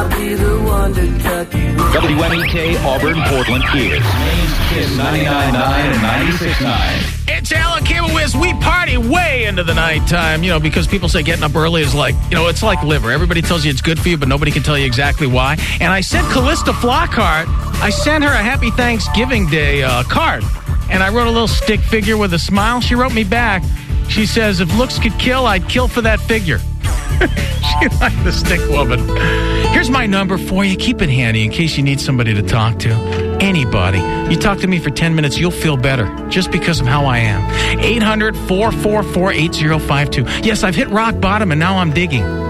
I'll be the one to tuck you in. WMEK Auburn, Portland is Maine's Kiss 99.9 and 96.9. It's Alan Cable Wiz. We party way into the nighttime, because people say getting up early is like, it's like liver. Everybody tells you it's good for you, but nobody can tell you exactly why. And I sent Callista Flockhart, I sent her a Happy Thanksgiving Day card. And I wrote a little stick figure with a smile. She wrote me back. She says, if looks could kill, I'd kill for that figure. She liked the stick woman. Here's my number for you. Keep it handy in case you need somebody to talk to. Anybody. You talk to me for 10 minutes, you'll feel better just because of how I am. 800-444-8052. Yes, I've hit rock bottom and now I'm digging.